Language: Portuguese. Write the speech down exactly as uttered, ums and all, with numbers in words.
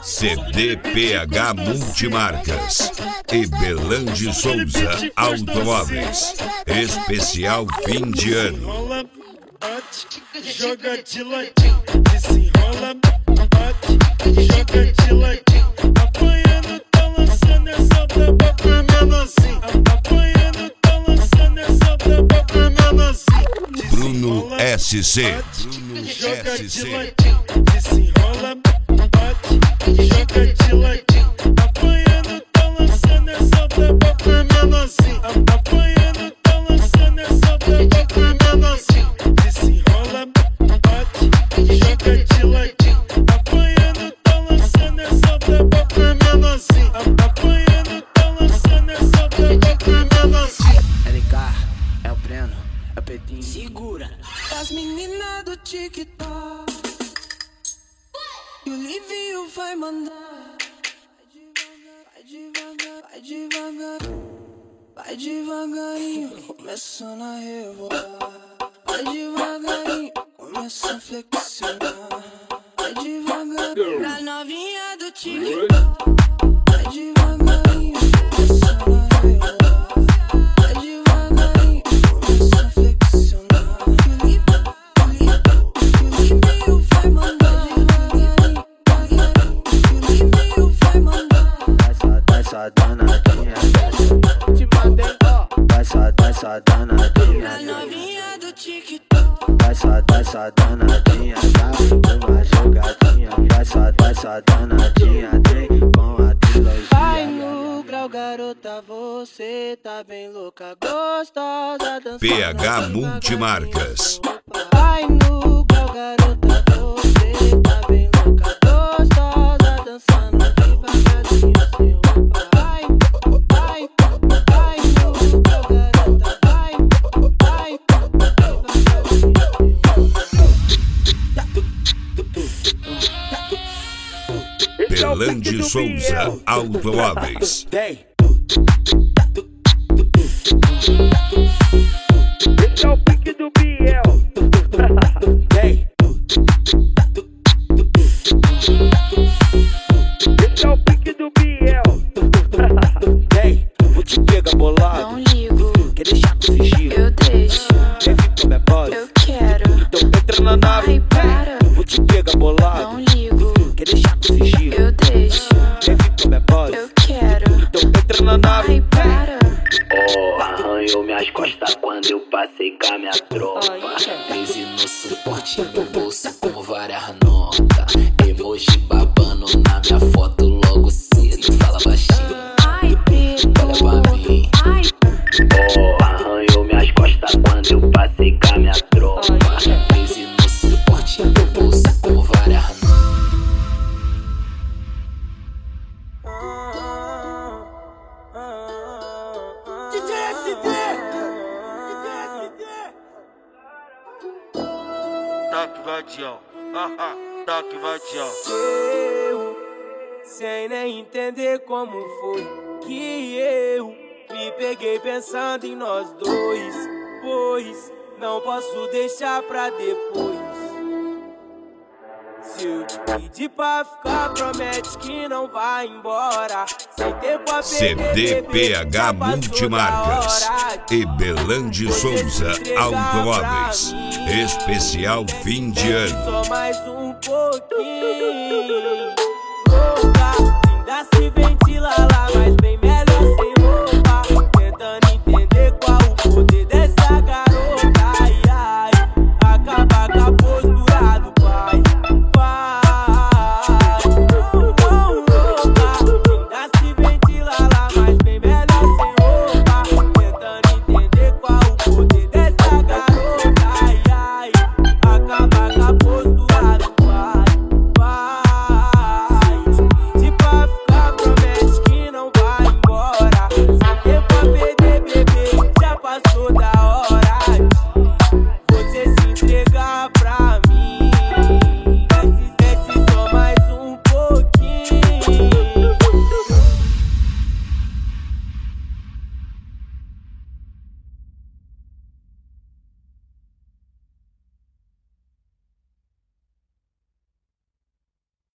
C D P H Multimarcas e Belande Souza Automóveis. Especial fim de ano. Joga de ladinho, desenrola, bate, joga de ladinho. Apanhando, tá lançando essa braba pra menorzinho. Apanhando, tá lançando essa braba pra menorzinho. Bruno S C. Joga de ladinho, desenrola, bate, joga de ladinho. Apanhando, tá lançando essa braba pra menorzinho. Apanhando, tá lançando essa braba pra menorzinho. Desenrola, bate, joga de ladinho. Apanhando, tá lançando essa braba pra menorzinho. Apanhando, tá lançando essa braba pra menorzinho. L K, é o Breno, é o Pedrinho. Segura. As meninas do TikTok e o Livinho vai mandar. Vai devagar, vai devagar, vai devagarinho, começando a rebolar. Vai devagarinho, começa a flexionar. Vai devagarinho, pra novinha do TikTok. Vai devagarinho, começando a rebolar. Vai devagarinho, começa a flexionar. O Livinho vai mandar. Devagarinho, devagarinho, o Livinho vai mandar. Vai só danadinha, te mandei, ó. Vai só, vai só danadinha. Pra novinha do TikTok. Vai só, vai só danadinha, dá uma jogadinha. Vai só, vai só danadinha, tem com a trilogia. Vai no grau, garota, você tá bem louca, gostosa, dançando. P H Multimarcas. Vai no grau, garota, você tá bem louca, gostosa, dançando devagarinho sem roupa. Vai, vai, vai no grau, garota, vai, vai, devagarinho sem roupa. Belande Souza Automóveis. Tem. Esse é o pique do Biel. Tem. Esse é o pique do Biel. Tem. Vou te pegar bolado. Não ligo, Quer deixar tu fingir? eu deixo, Quer vir com minha base? eu quero. Então entra na nave. Ai, para, Vou te pegar bolado. não ligo, Quer deixar tu fingir? eu deixo, Quer vir com minha base? eu quero. Então entra na nave. Ai, para, Oh, arranhou minhas costas quando eu passei com a minha tropa. Crise no suporte, meu bolso com várias notas. Emoji babando na minha foto logo cedo. Fala baixinho, ai, preto, olha pra mim. ai, Oh, arranhou minhas costas quando eu passei com a minha tropa. Crise no suporte, meu bolso com várias notas. Toque vadião, haha, toque vadião. Eu, sem nem entender como foi que eu me peguei pensando em nós dois, pois não posso deixar pra depois. Se eu te pedir pra ficar, promete que não vai embora. Sem tempo a C D P H Multimarcas e Belande Souza Automóveis. Especial fim de ano. Só mais um pouquinho. Louca, ainda se ventila lá.